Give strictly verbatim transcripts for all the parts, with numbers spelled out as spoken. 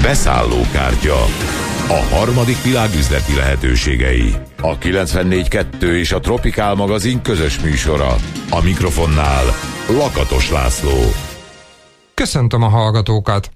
Beszállókártya. A harmadik világ üzleti lehetőségei. A kilencvennégy kettő és a Tropikál magazin közös műsora. A mikrofonnál Lakatos László. Köszöntöm a hallgatókat!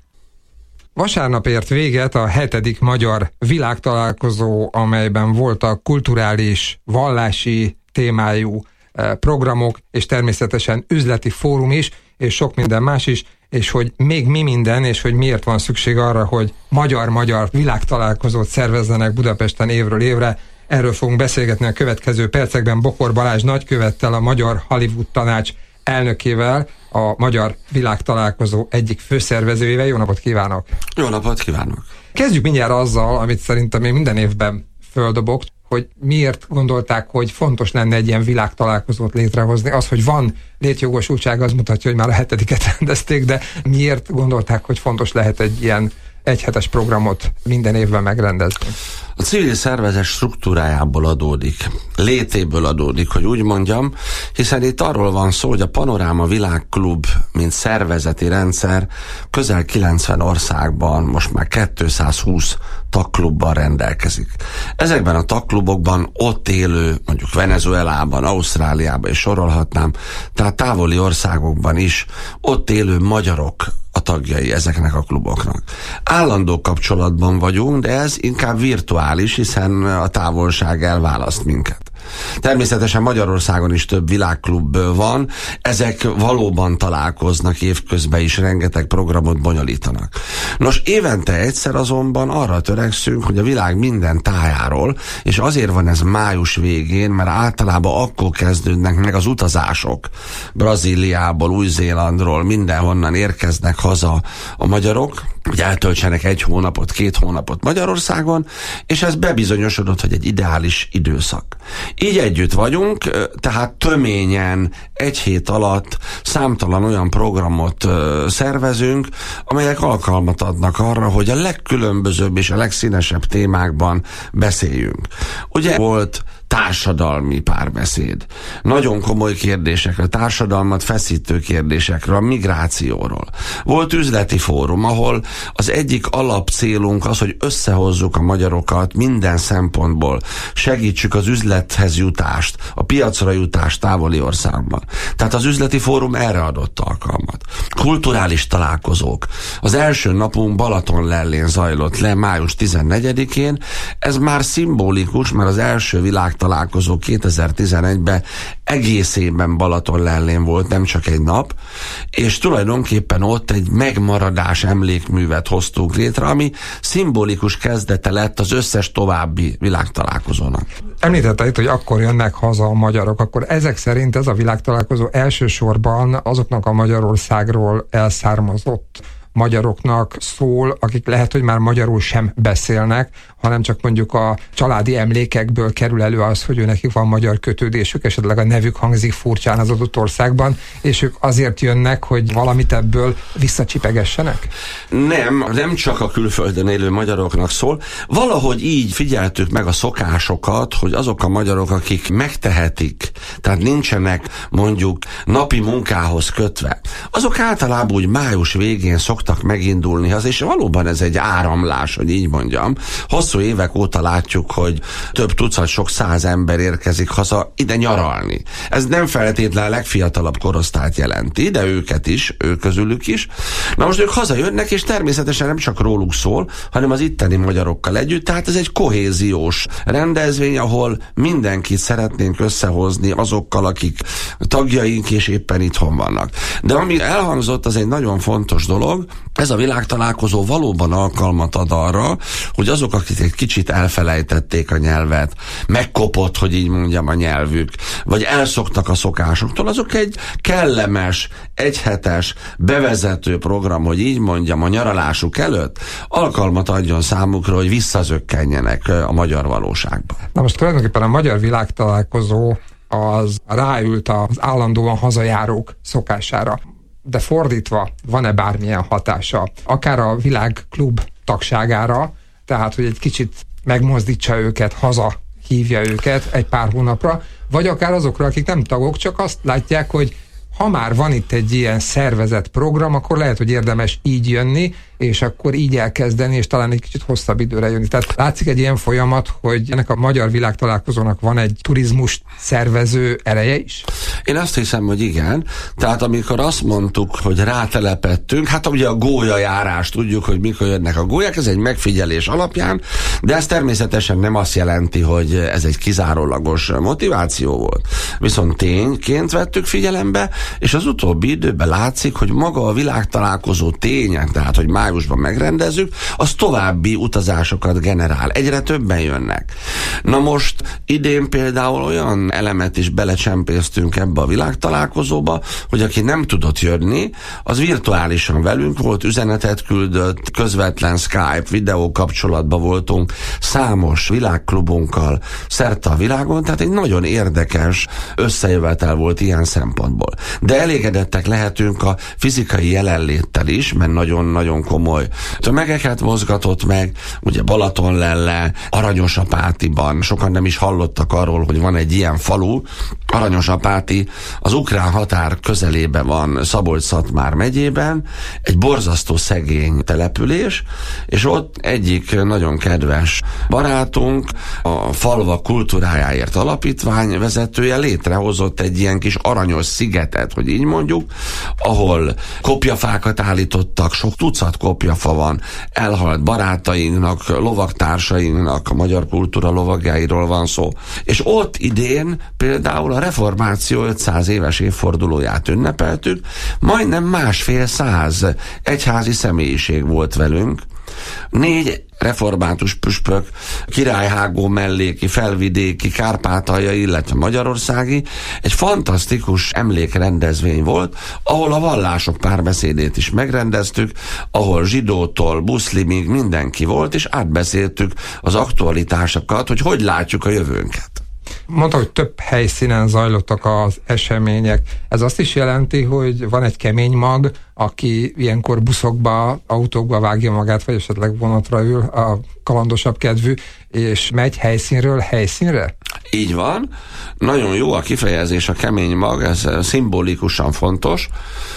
Vasárnap ért véget a hetedik magyar világtalálkozó, amelyben voltak kulturális, vallási témájú programok, és természetesen üzleti fórum is, és sok minden más is, és hogy még mi minden, és hogy miért van szükség arra, hogy magyar-magyar világtalálkozót szervezzenek Budapesten évről évre. Erről fogunk beszélgetni a következő percekben Bokor Balázs nagykövettel, a Magyar Hollywood Tanács elnökével, a Magyar Világtalálkozó egyik főszervezőjével. Jó napot kívánok! Jó napot kívánok! Kezdjük mindjárt azzal, amit szerintem én minden évben földobok, hogy miért gondolták, hogy fontos lenne egy ilyen világtalálkozót létrehozni. Az, hogy van létjogosultság, az mutatja, hogy már a hetediket rendezték, de miért gondolták, hogy fontos lehet egy ilyen egyhetes programot minden évben megrendezni? A civil szervezet struktúrájából adódik, létéből adódik, hogy úgy mondjam, hiszen itt arról van szó, hogy a Panoráma Világklub, mint szervezeti rendszer, közel kilencven országban, most már kétszázhúsz tagklubban rendelkezik. Ezekben a tagklubokban ott élő, mondjuk Venezuelában, Ausztráliában és sorolhatnám, tehát távoli országokban is ott élő magyarok a tagjai ezeknek a kluboknak. Állandó kapcsolatban vagyunk, de ez inkább virtuális, hiszen a távolság elválaszt minket. Természetesen Magyarországon is több világklub van, ezek valóban találkoznak évközben is, rengeteg programot bonyolítanak. Nos, évente egyszer azonban arra törekszünk, hogy a világ minden tájáról, és azért van ez május végén, mert általában akkor kezdődnek meg az utazások. Brazíliából, Új-Zélandról, mindenhonnan érkeznek haza a magyarok, hogy eltöltsenek egy hónapot, két hónapot Magyarországon, és ez bebizonyosodott, hogy egy ideális időszak. Így együtt vagyunk, tehát töményen egy hét alatt számtalan olyan programot szervezünk, amelyek alkalmat adnak arra, hogy a legkülönbözőbb és a legszínesebb témákban beszéljünk. Ugye volt társadalmi párbeszéd. Nagyon komoly kérdésekre, társadalmat feszítő kérdésekre, a migrációról. Volt üzleti fórum, ahol az egyik alapcélunk az, hogy összehozzuk a magyarokat minden szempontból, segítsük az üzlethez jutást, a piacra jutást távoli országban. Tehát az üzleti fórum erre adott alkalmat. Kulturális találkozók. Az első napunk Balatonlellén zajlott le május tizennegyedikén. Ez már szimbolikus, mert az első világ találkozó kétezer-tizenegyben egészében Balatonlellén volt, nem csak egy nap, és tulajdonképpen ott egy megmaradás emlékművet hoztunk létre, ami szimbolikus kezdete lett az összes további világtalálkozónak. Említette itt, hogy akkor jönnek haza a magyarok, akkor ezek szerint ez a világtalálkozó elsősorban azoknak a Magyarországról elszármazott magyaroknak szól, akik lehet, hogy már magyarul sem beszélnek, hanem csak mondjuk a családi emlékekből kerül elő az, hogy ő nekik van magyar kötődésük, esetleg a nevük hangzik furcsán az adott országban, és ők azért jönnek, hogy valamit ebből visszacsipegessenek? Nem, nem csak a külföldön élő magyaroknak szól. Valahogy így figyeltük meg a szokásokat, hogy azok a magyarok, akik megtehetik, tehát nincsenek mondjuk napi munkához kötve, azok általában úgy május végén szoktak megindulni, az, és valóban ez egy áramlás, hogy így mondjam. Hosszú évek óta látjuk, hogy több tucat, sok száz ember érkezik haza ide nyaralni. Ez nem feltétlenül a legfiatalabb korosztályt jelenti, de őket is, ők közülük is. Na most ők hazajönnek, és természetesen nem csak róluk szól, hanem az itteni magyarokkal együtt, tehát ez egy kohéziós rendezvény, ahol mindenkit szeretnénk összehozni azokkal, akik tagjaink és éppen itthon vannak. De ami elhangzott, az egy nagyon fontos dolog. Ez a világtalálkozó valóban alkalmat ad arra, hogy azok, akik egy kicsit elfelejtették a nyelvet, megkopott, hogy így mondjam, a nyelvük, vagy elszoktak a szokásoktól, azok egy kellemes, egyhetes, bevezető program, hogy így mondjam, a nyaralásuk előtt alkalmat adjon számukra, hogy visszazökkenjenek a magyar valóságba. Na most tulajdonképpen a magyar világtalálkozó az ráült az állandóan hazajárók szokására. De fordítva, van-e bármilyen hatása? Akár a világklub tagságára, tehát, hogy egy kicsit megmozdítsa őket, haza hívja őket egy pár hónapra, vagy akár azokra, akik nem tagok, csak azt látják, hogy ha már van itt egy ilyen szervezett program, akkor lehet, hogy érdemes így jönni, és akkor így elkezdeni, és talán egy kicsit hosszabb időre jönni. Tehát látszik egy ilyen folyamat, hogy ennek a Magyar Világtalálkozónak van egy turizmus szervező ereje is? Én azt hiszem, hogy igen. Tehát amikor azt mondtuk, hogy rátelepettünk, hát ugye a gólyajárás, tudjuk, hogy mikor jönnek a gólyák, ez egy megfigyelés alapján, de ez természetesen nem azt jelenti, hogy ez egy kizárólagos motiváció volt. Viszont tényként vettük figyelembe, és az utóbbi időben látszik, hogy maga a világtalálkozó ténye, tehát hogy májusban megrendezzük, az további utazásokat generál. Egyre többen jönnek. Na most idén például olyan elemet is belecsempésztünk ebbe a világtalálkozóba, hogy aki nem tudott jönni, az virtuálisan velünk volt, üzenetet küldött, közvetlen Skype, videó kapcsolatban voltunk, számos világklubunkkal szerte a világon, tehát egy nagyon érdekes összejövetel volt ilyen szempontból. De elégedettek lehetünk a fizikai jelenléttel is, mert nagyon-nagyon komoly tömegeket mozgatott meg, ugye Balatonlelle, Aranyosapátiban, sokan nem is hallottak arról, hogy van egy ilyen falu, Aranyosapáti, az ukrán határ közelébe van, Szabolcs-Szatmár megyében, egy borzasztó szegény település, és ott egyik nagyon kedves barátunk, a Falva Kultúrájáért Alapítvány vezetője létrehozott egy ilyen kis aranyos szigetet, hogy így mondjuk, ahol kopjafákat állítottak, sok tucat kopjafa van, elhalt barátainknak, lovagtársainknak, a magyar kultúra lovagjáiról van szó. És ott idén például a reformáció ötszáz éves évfordulóját ünnepeltük, majdnem másfél száz egyházi személyiség volt velünk, négy református püspök, királyhágó melléki, felvidéki, kárpátaljai, illetve magyarországi, egy fantasztikus emlékrendezvény volt, ahol a vallások párbeszédét is megrendeztük, ahol zsidótól, muszlimig mindenki volt, és átbeszéltük az aktualitásokat, hogy hogy látjuk a jövőnket. Mondta, hogy több helyszínen zajlottak az események. Ez azt is jelenti, hogy van egy kemény mag, aki ilyenkor buszokba, autókba vágja magát, vagy esetleg vonatra ül, a kalandosabb kedvű, és megy helyszínről helyszínre? Így van. Nagyon jó a kifejezés, a kemény mag, ez szimbolikusan fontos,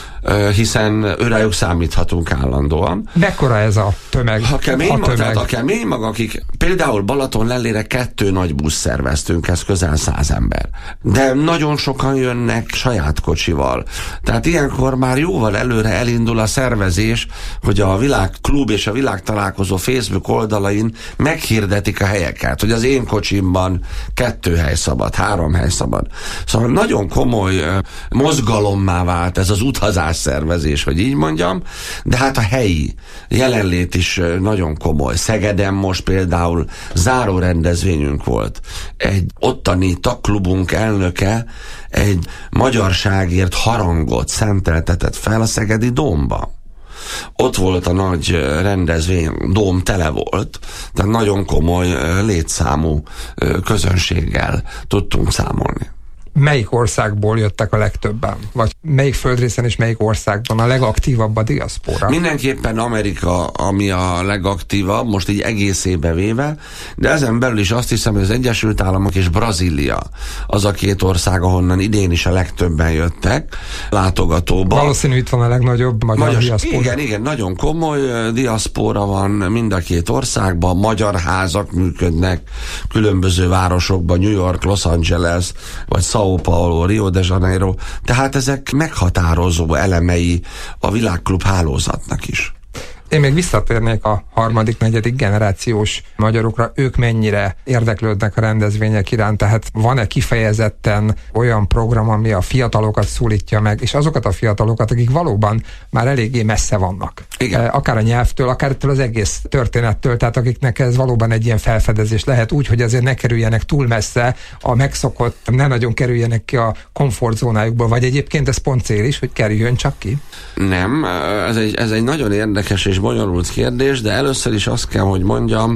hiszen őrájuk számíthatunk állandóan. Mekkora ez a tömeg? A kemény, a mag, tömeg. tehát a kemény mag, akik például Balatonlellére kettő nagy busz szerveztünk, ez közel száz ember. De nagyon sokan jönnek saját kocsival. Tehát ilyenkor már jóval előre elindul a szervezés, hogy a Világklub és a Világtalálkozó Facebook oldalain meghirdetik a helyeket, hogy az én kocsimban kettő hely szabad, három hely szabad. Szóval nagyon komoly uh, mozgalommá vált ez az utazás szervezés, hogy így mondjam, de hát a helyi jelenlét is nagyon komoly. Szegeden most például záró rendezvényünk volt. Egy ottani tagklubunk elnöke egy magyarságért harangot szenteltetett fel a szegedi dómba. Ott volt a nagy rendezvény, dóm tele volt, tehát nagyon komoly létszámú közönséggel tudtunk számolni. Melyik országból jöttek a legtöbben? Vagy melyik földrészen és melyik országban a legaktívabb a diaszpora? Mindenképpen Amerika, ami a legaktívabb, most így egészébe véve, de ezen belül is azt hiszem, hogy az Egyesült Államok és Brazília az a két ország, ahonnan idén is a legtöbben jöttek látogatóba. Valószínű itt van a legnagyobb magyar, magyar diaszpora. Igen, igen, nagyon komoly diaszpora van mind a két országban, magyar házak működnek különböző városokban, New York, Los Angeles, vagy São Paulo, Rio de Janeiro, tehát ezek meghatározó elemei a Világklub hálózatnak is. Én még visszatérnék a harmadik, negyedik generációs magyarokra, ők mennyire érdeklődnek a rendezvények iránt, tehát van-e kifejezetten olyan program, ami a fiatalokat szólítja meg, és azokat a fiatalokat, akik valóban már eléggé messze vannak. Igen. Akár a nyelvtől, akár ettől az egész történettől, tehát akiknek ez valóban egy ilyen felfedezés lehet, úgy, hogy azért ne kerüljenek túl messze a megszokott, ne nagyon kerüljenek ki a komfortzónájukból, vagy egyébként ez pont cél is, hogy kerüljön csak ki? Nem, ez egy, ez egy nagyon érdekes és bonyolult kérdés, de először is azt kell, hogy mondjam,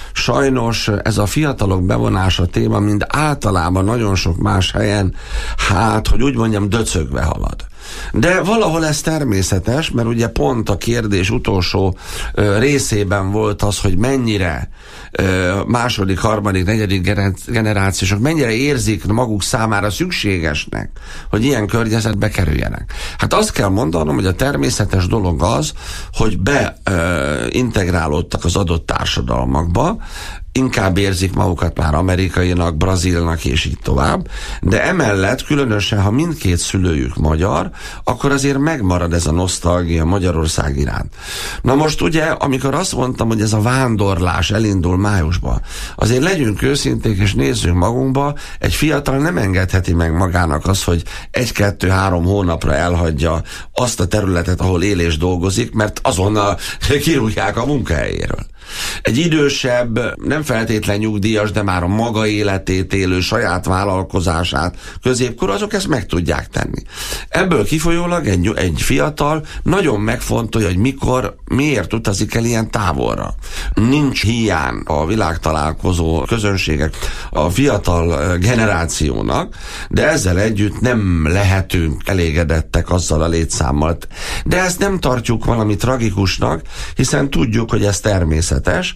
sajnos ez a fiatalok bevonása téma, mind általában nagyon sok más helyen, hát, hogy úgy mondjam, döcögve halad. De valahol ez természetes, mert ugye pont a kérdés utolsó ö, részében volt az, hogy mennyire ö, második, harmadik, negyedik generációsok mennyire érzik maguk számára szükségesnek, hogy ilyen környezetbe kerüljenek. Hát azt kell mondanom, hogy a természetes dolog az, hogy beintegrálódtak az adott társadalmakba, inkább érzik magukat már amerikainak, brazilnak és így tovább, de emellett különösen, ha mindkét szülőjük magyar, akkor azért megmarad ez a nosztalgia Magyarország iránt. Na most ugye, amikor azt mondtam, hogy ez a vándorlás elindul májusban, azért legyünk őszinték és nézzünk magunkba, egy fiatal nem engedheti meg magának azt, hogy egy-kettő-három hónapra elhagyja azt a területet, ahol él és dolgozik, mert azonnal kirúgják a munkahelyéről. Egy idősebb, nem feltétlen nyugdíjas, de már a maga életét élő, saját vállalkozását, középkor, azok ezt meg tudják tenni. Ebből kifolyólag egy, egy fiatal nagyon megfontolja, hogy mikor, miért utazik el ilyen távolra. Nincs hiány a világtalálkozó közönségek a fiatal generációnak, de ezzel együtt nem lehetünk elégedettek azzal a létszámmal. De ezt nem tartjuk valami tragikusnak, hiszen tudjuk, hogy ez természetes.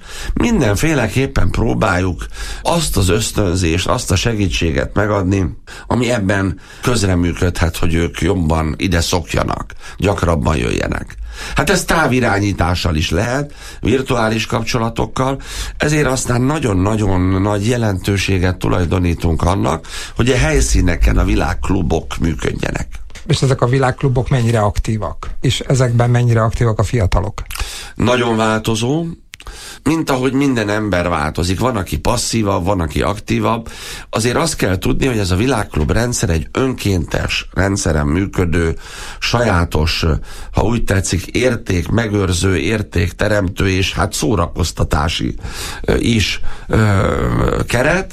Mindenféleképpen próbáljuk azt az ösztönzést, azt a segítséget megadni, ami ebben közreműködhet, hogy ők jobban ide szokjanak, gyakrabban jöjjenek. Hát ez távirányítással is lehet, virtuális kapcsolatokkal, ezért aztán nagyon-nagyon nagy jelentőséget tulajdonítunk annak, hogy a helyszíneken a világklubok működjenek. És ezek a világklubok mennyire aktívak? És ezekben mennyire aktívak a fiatalok? Nagyon változó. Mint ahogy minden ember változik. Van, aki passzívabb, van, aki aktívabb. Azért azt kell tudni, hogy ez a világklub rendszer egy önkéntes rendszeren működő, sajátos, ha úgy tetszik, érték megőrző, értékteremtő és hát szórakoztatási is ö, keret.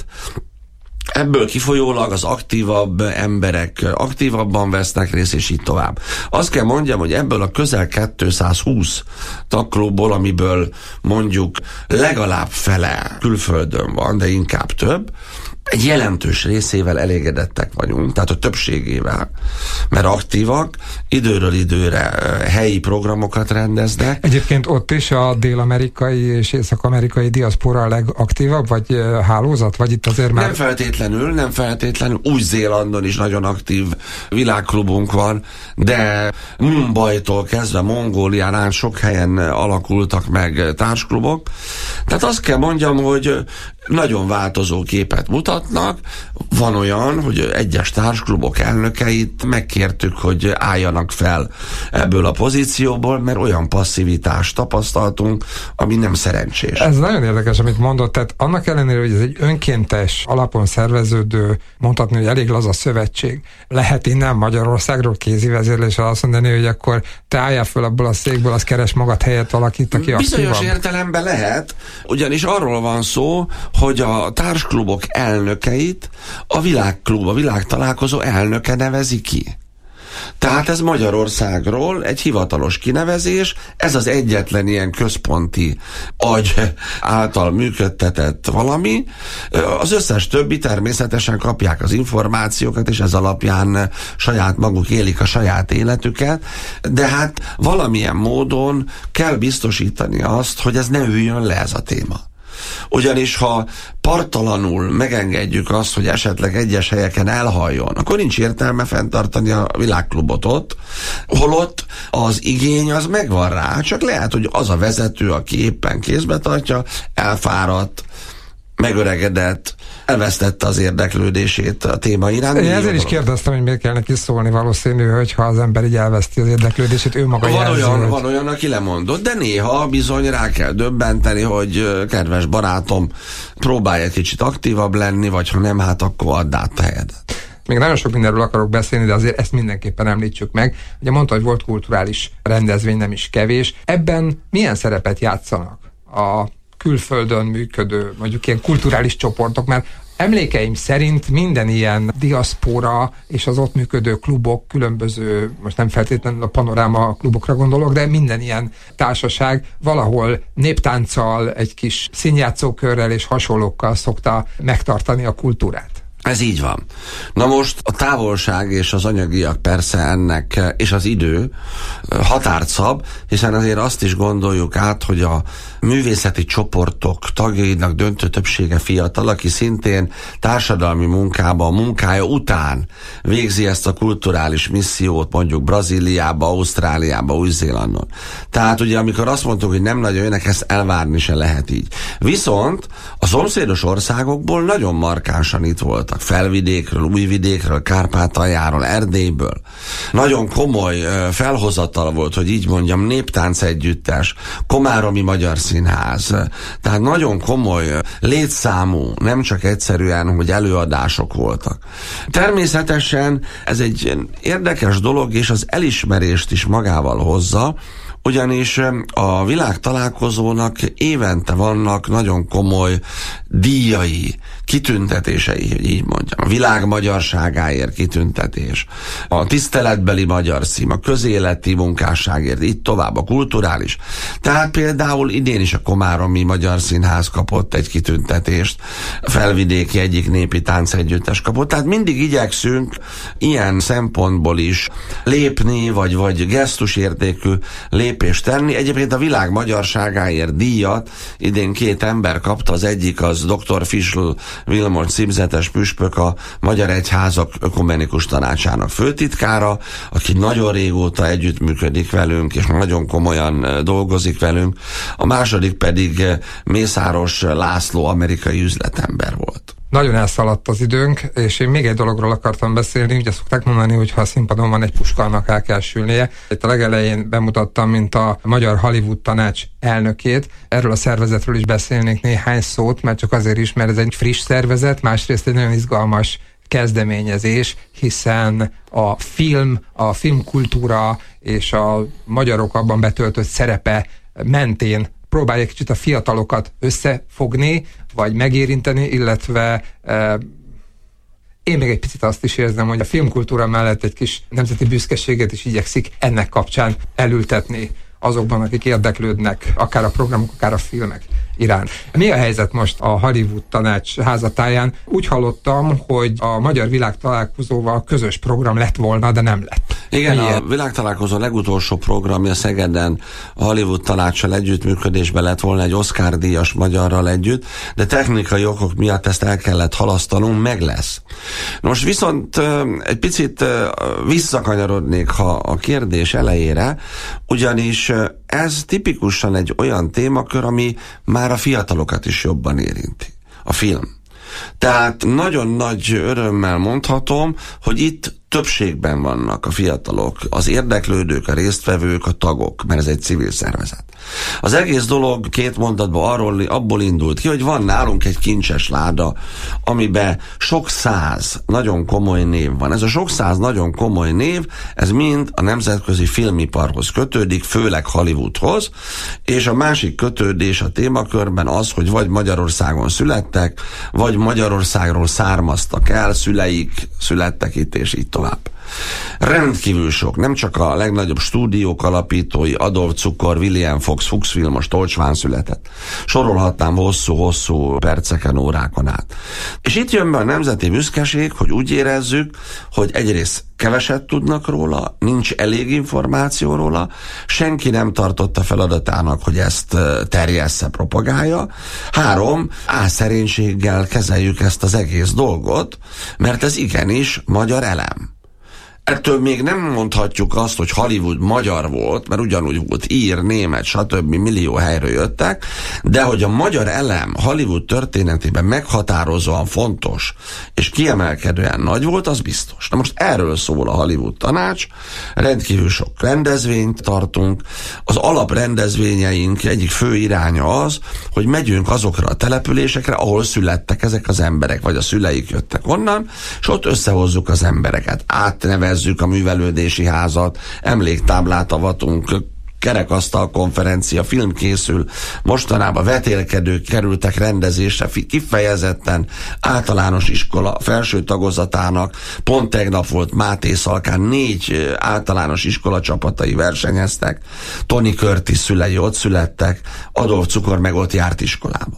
Ebből kifolyólag az aktívabb emberek aktívabban vesznek részt, és így tovább. Azt kell mondjam, hogy ebből a közel kétszázhúsz tagklubból, amiből mondjuk legalább fele külföldön van, de inkább több, egy jelentős részével elégedettek vagyunk, tehát a többségével, mert aktívak, időről időre helyi programokat rendeznek. Egyébként ott is a dél-amerikai és észak-amerikai diaszpora a legaktívabb, vagy hálózat, vagy itt azért már... Nem feltétlenül, nem feltétlenül, Új-Zélandon is nagyon aktív világklubunk van, de Mumbaitól kezdve Mongólián sok helyen alakultak meg társklubok. Tehát azt kell mondjam, hogy nagyon változó képet mutatnak. Van olyan, hogy egyes társklubok elnökeit megkértük, hogy álljanak fel ebből a pozícióból, mert olyan passzivitást tapasztaltunk, ami nem szerencsés. Ez nagyon érdekes, amit mondott, tehát annak ellenére, hogy ez egy önkéntes alapon szerveződő, mondhatni, hogy elég laza szövetség, lehet innen Magyarországról kézi vezérléssel azt mondani, hogy akkor te álljál föl abból a székből, az keres magad helyett valakit, aki bizonyos aktívabb. értelemben lehet, ugyanis arról van szó, hogy a társklubok elnökeit a világklub, a világtalálkozó elnöke nevezi ki. Tehát ez Magyarországról egy hivatalos kinevezés, ez az egyetlen ilyen központi agy által működtetett valami. Az összes többi természetesen kapják az információkat, és ez alapján saját maguk élik a saját életüket, de hát valamilyen módon kell biztosítani azt, hogy ez ne üljön le ez a téma. Ugyanis ha parttalanul megengedjük azt, hogy esetleg egyes helyeken elhaljon, akkor nincs értelme fenntartani a világklubot ott, holott az igény az megvan rá, csak lehet, hogy az a vezető, aki éppen kézbe tartja, elfáradt, megöregedett, elvesztette az érdeklődését a téma iránt. Én ezért is kérdeztem, hogy miért kell neki szólni, valószínű, hogy ha az ember így elveszti az érdeklődését, ő maga van jelzi, olyan, hogy... van olyan, aki lemondott, de néha bizony rá kell döbbenteni, hogy kedves barátom, próbálj egy kicsit aktívabb lenni, vagy ha nem, hát akkor add át a helyedet. Még nagyon sok mindenről akarok beszélni, de azért ezt mindenképpen említsük meg. Ugye mondta, hogy volt kulturális rendezvény, nem is kevés. Ebben milyen szerepet játszanak a külföldön működő, mondjuk ilyen kulturális csoportok, mert emlékeim szerint minden ilyen diaszpora és az ott működő klubok, különböző, most nem feltétlenül a Panoráma klubokra gondolok, de minden ilyen társaság valahol néptánccal, egy kis színjátszókörrel és hasonlókkal szokta megtartani a kultúrát. Ez így van. Na most a távolság és az anyagiak persze ennek, és az idő határt szab, hiszen azért azt is gondoljuk át, hogy a művészeti csoportok tagjainak döntő többsége fiatal, aki szintén társadalmi munkában, a munkája után végzi ezt a kulturális missziót mondjuk Brazíliába, Ausztráliába, Új-Zélandon. Tehát ugye amikor azt mondtuk, hogy nem nagyon jönnek, ezt elvárni se lehet így. Viszont a szomszédos országokból nagyon markánsan itt voltak. Felvidékről, Újvidékről, Kárpátaljáról, Erdélyből. Nagyon komoly felhozatal volt, hogy így mondjam, néptánc együttes, Komáromi Magyar Színház. Tehát nagyon komoly létszámú, nem csak egyszerűen, hogy előadások voltak. Természetesen ez egy érdekes dolog, és az elismerést is magával hozza, ugyanis a világtalálkozónak évente vannak nagyon komoly díjai, kitüntetései, hogy így mondjam. A világ magyarságáért kitüntetés, a tiszteletbeli magyar cím, a közéleti munkásságért, így tovább, a kulturális. Tehát például idén is a Komáromi Magyar Színház kapott egy kitüntetést, a Felvidéki egyik népi táncegyüttes kapott. Tehát mindig igyekszünk ilyen szempontból is lépni, vagy, vagy gesztusértékű lépést tenni. Egyébként a világ magyarságáért díjat idén két ember kapta, az egyik az doktor Fischl Vilmos címzetes püspök, a Magyar Egyházak Ökumenikus Tanácsának főtitkára, aki nagyon régóta együttműködik velünk, és nagyon komolyan dolgozik velünk. A második pedig Mészáros László, amerikai üzletember volt. Nagyon elszaladt az időnk, és én még egy dologról akartam beszélni. Ugye szokták mondani, hogy ha a színpadon van egy puska, annak el kell sülnie. Itt a legelején bemutattam, mint a Magyar Hollywood Tanács elnökét. Erről a szervezetről is beszélnék néhány szót, mert csak azért is, mert ez egy friss szervezet, másrészt egy nagyon izgalmas kezdeményezés, hiszen a film, a filmkultúra és a magyarok abban betöltött szerepe mentén próbálja kicsit a fiatalokat összefogni, vagy megérinteni, illetve e, én még egy picit azt is érzem, hogy a filmkultúra mellett egy kis nemzeti büszkeséget is igyekszik ennek kapcsán elültetni azokban, akik érdeklődnek, akár a programok, akár a filmek iránt. Mi a helyzet most a Hollywood Tanács házatáján? Úgy hallottam, hogy a Magyar Világtalálkozóval közös program lett volna, de nem lett. Igen, miért? A Világtalálkozó legutolsó programja Szegeden a Hollywood Tanácssal együttműködésben lett volna egy Oscar-díjas magyarral együtt, de technikai okok miatt ezt el kellett halasztanunk, meg lesz. Most viszont egy picit visszakanyarodnék ha a kérdés elejére, ugyanis ez tipikusan egy olyan témakör, ami már a fiatalokat is jobban érinti. A film. Tehát nagyon nagy örömmel mondhatom, hogy itt többségben vannak a fiatalok, az érdeklődők, a résztvevők, a tagok, mert ez egy civil szervezet. Az egész dolog két mondatban arról, abból indult ki, hogy van nálunk egy kincses láda, amiben sok száz nagyon komoly név van. Ez a sok száz nagyon komoly név, ez mind a nemzetközi filmiparhoz kötődik, főleg Hollywoodhoz, és a másik kötődés a témakörben az, hogy vagy Magyarországon születtek, vagy Magyarországról származtak el, szüleik születtek itt, és így tovább. Rendkívül sok, nem csak a legnagyobb stúdiók alapítói, Adolf Cukor, William Fox, Fuchs Vilmos, Tolcsván született. Sorolhatnám hosszú-hosszú perceken, órákon át. És itt jön be a nemzeti büszkeség, hogy úgy érezzük, hogy egyrészt keveset tudnak róla, nincs elég információ róla, senki nem tartotta feladatának, hogy ezt terjessze, propagálja. Három, álszerénységgel kezeljük ezt az egész dolgot, mert ez igenis magyar elem. Ettől még nem mondhatjuk azt, hogy Hollywood magyar volt, mert ugyanúgy volt ír, német, stb. Millió helyről jöttek, de hogy a magyar elem Hollywood történetében meghatározóan fontos és kiemelkedően nagy volt, az biztos. Na most erről szól a Hollywood Tanács, rendkívül sok rendezvényt tartunk, az alaprendezvényeink egyik fő iránya az, hogy megyünk azokra a településekre, ahol születtek ezek az emberek, vagy a szüleik jöttek onnan, és ott összehozzuk az embereket, átnevezzük a művelődési házat, emléktáblát avatunk, kerekasztal konferencia, film készül, mostanában vetélkedők kerültek rendezésre, kifejezetten általános iskola felső tagozatának, pont tegnap volt Máté Szalkán, négy általános iskola csapatai versenyeztek, Tony Curtis szülei ott születtek, Adolf Cukor meg ott járt iskolába.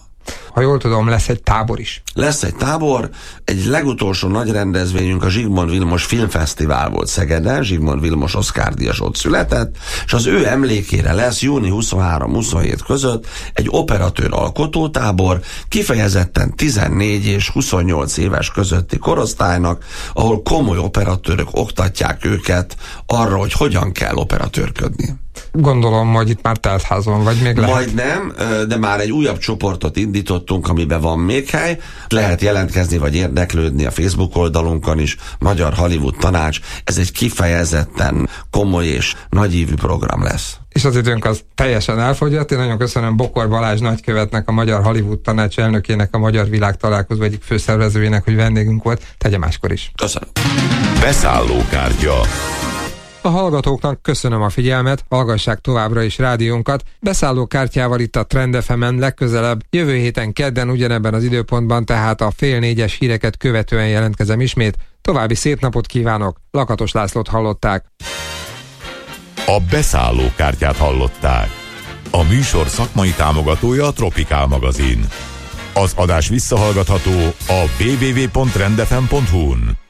Ha jól tudom, lesz egy tábor is. Lesz egy tábor, egy legutolsó nagy rendezvényünk a Zsigmond Vilmos Filmfesztivál volt Szegeden, Zsigmond Vilmos Oscar-díjas ott született, és az ő emlékére lesz június huszonhárom-huszonhét között egy operatőr alkotótábor, kifejezetten tizennégy és huszonnyolc éves közötti korosztálynak, ahol komoly operatőrök oktatják őket arra, hogy hogyan kell operatőrködni. Gondolom, hogy itt már teltházon vagy, még lehet. Majd nem, de már egy újabb csoportot indítottunk, amiben van még hely. Lehet jelentkezni vagy érdeklődni a Facebook oldalunkon is, Magyar Hollywood Tanács. Ez egy kifejezetten komoly és nagyívű program lesz. És az időnk az teljesen elfogyott. Én nagyon köszönöm Bokor Balázs nagykövetnek, a Magyar Hollywood Tanács elnökének, a Magyar Világtalálkozó egyik főszervezőjének, hogy vendégünk volt. Tegye máskor is. Köszönöm. Beszállókártya. A hallgatóknak köszönöm a figyelmet, hallgassák továbbra is rádiónkat. Beszállókártyával itt a Trend ef emen legközelebb, jövő héten kedden ugyanebben az időpontban, tehát a fél négyes híreket követően jelentkezem ismét. További szép napot kívánok, Lakatos Lászlót hallották. A beszállókártyát hallották. A műsor szakmai támogatója a Tropikál magazin. Az adás visszahallgatható a double-u double-u double-u pont trend f m pont hu-n.